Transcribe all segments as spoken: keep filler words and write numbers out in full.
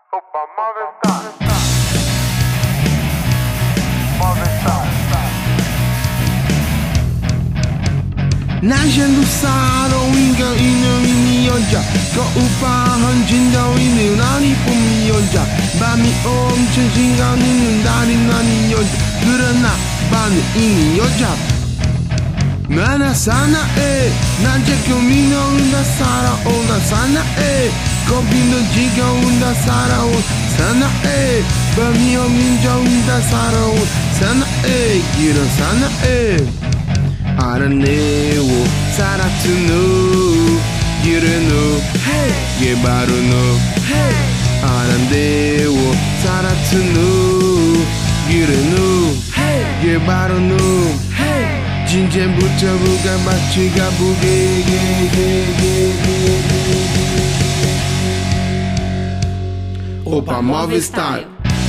Opa, Movistar. Movistar. 나시안도 사로인가 이놈이 여자 거우파한 진다위는 아니 뿜이 여자 밤이 엄청 시간이는 달이 나니 여자 그러나 밤이 이미 여자 나나 사나에 난 제껴미 너나 살아오나 사나에 거기는 지겨운다 살아온 사나에 밤이 없는 저운다 살아온 사나에 이런 사나에 알아내고 살았으누 이래누 얘 바로 너 알아내고 살았으누 이래누 얘 바로 너 진짜부터 부가 마치가 부게 오빠 Movistar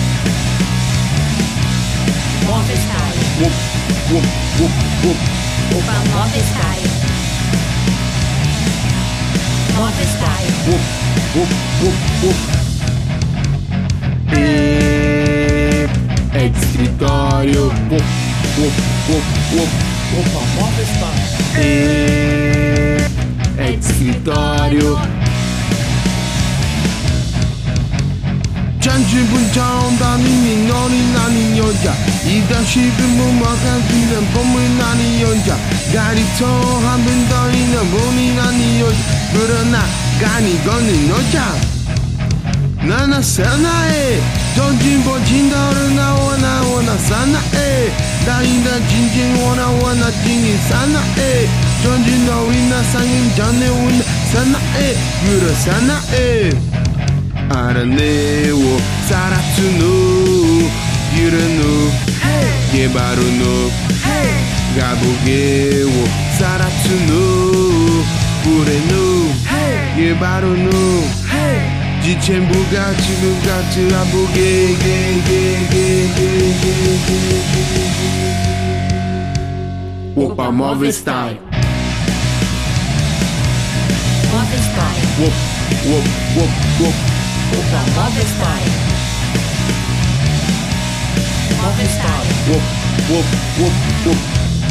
Movistar. 웁 웁 웁 웁 Opa, Movistar. Movistar. Whoop, whoop, whoop, whoop. E é de escritório. Whoop, whoop, whoop, whoop. Opa, Movistar. E é de escritório. 잔집은 자온다니 너니 나니 여자 이다 싶은 몸마가 그냥 봄을 나니 여자 가리토 한번 더 있는 봄이 나니 여자 그러나 가니 거는 여자 나나 사나에 던진 버진 너를 나와 나와 나 사나에 나인다 진진 원하 원하 진이 사나에 던진 너위 나 상인 전에 온다 사나에 그러 사나에 알아내고 살았으누 이래누 얘 바로 너 가보게고 살았으누 그래누 얘 바로 너 지친 부가 지금 같이 아보게 오빠 Movistar Movistar. 웁 웁 웁 웁 Opa, Movistar. Movistar. Whoop, whoop, whoop, whoop.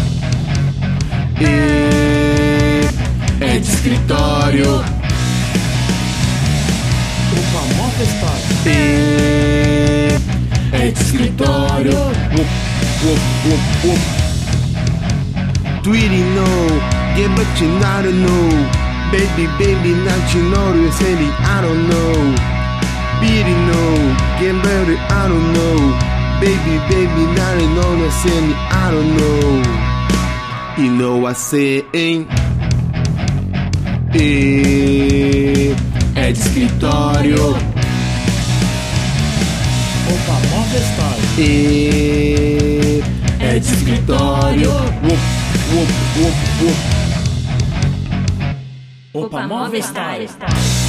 E é de escritório. Opa, Movistar. E é de escritório. Whoop, whoop, whoop, whoop. Tweety no, yeah but you not know. Baby, baby, not you know you said it, I don't know. Beat it no, get better, I don't know. Baby, baby, now you know no say me, I don't know. You know I say hein? E é de escritório. Opa, Movistar. E é de escritório. Whoop, whoop, whoop, whoop. Opa, Movistar.